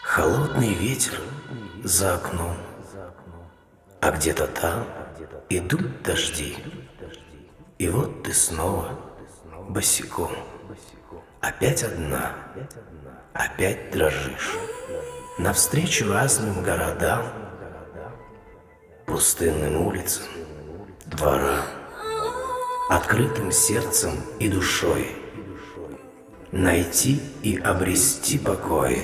Холодный ветер за окном, а где-то там идут дожди. И вот ты снова босиком, опять одна, опять дрожишь. Навстречу разным городам, пустынным улицам, дворам, открытым сердцем и душой найти и обрести покой.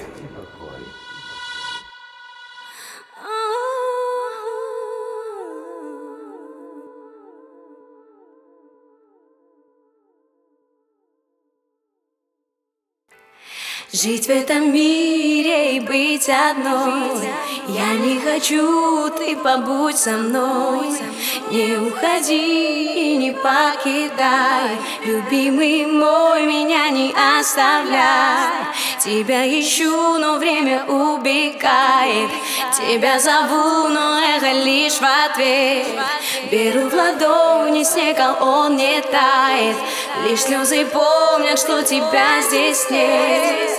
Жить в этом мире и быть одной. Я не хочу, ты побудь со мной. Не уходи и не покидай, любимый мой, меня не оставляй. Тебя ищу, но время убегает. Тебя зову, но эхо лишь в ответ. Беру в ладони снег, а он не тает. Лишь слезы помнят, что тебя здесь нет.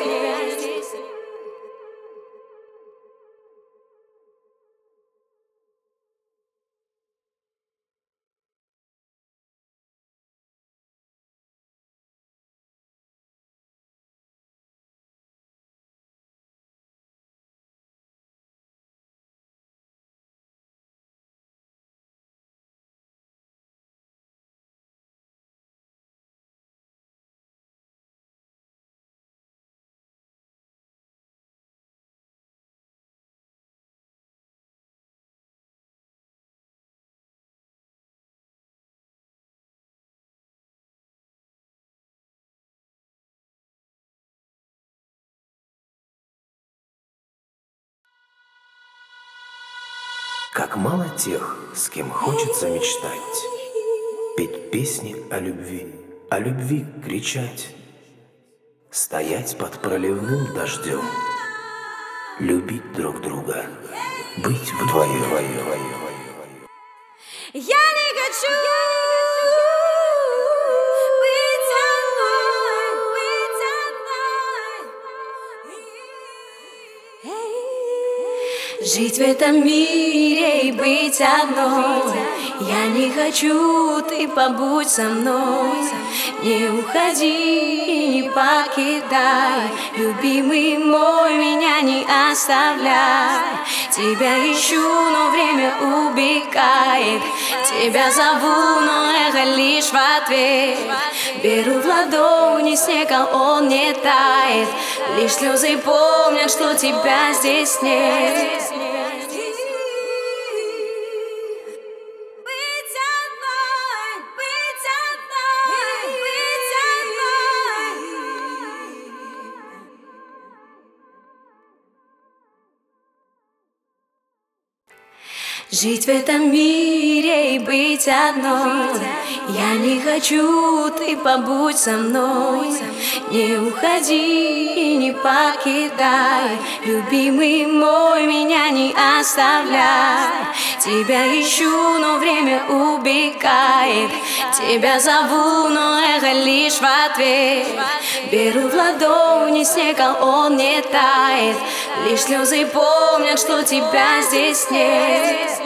Как мало тех, с кем хочется мечтать, петь песни о любви кричать, стоять под проливным дождем, любить друг друга, быть вдвоем. Я не хочу быть одной. Жить в этом мире и быть одной. Я не хочу, ты побудь со мной. Не уходи и не покидай, любимый мой, меня не оставляй. Тебя ищу, но время убегает. Тебя зову, но эхо лишь в ответ. Беру в ладони снег, а он не тает. Лишь слезы помнят, что тебя здесь нет. Жить в этом мире и быть одной. Я не хочу, ты побудь со мной. Не уходи и не покидай, любимый мой, меня не оставляй. Тебя ищу, но время убегает. Тебя зову, но эхо лишь в ответ. Беру в ладони снег, а он не тает. Лишь слезы помнят, что тебя здесь нет.